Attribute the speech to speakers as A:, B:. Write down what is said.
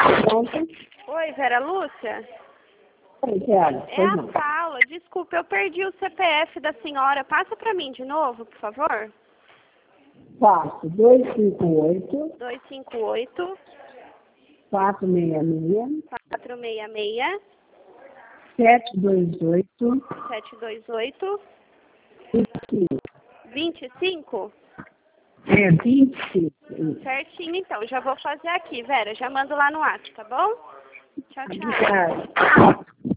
A: Pronto.
B: Oi, Vera Lúcia?
A: Oi, Vera.
B: É a Paula. Desculpa, eu perdi o CPF da senhora. Passa para mim de novo, por favor.
A: Faço 258
B: 258
A: 466
B: 466
A: 728
B: 728
A: 25.
B: 25?
A: É 25.
B: Certinho, então. Já vou fazer aqui, Vera. Já mando lá no WhatsApp, tá bom? Tchau, tchau.
A: Obrigada.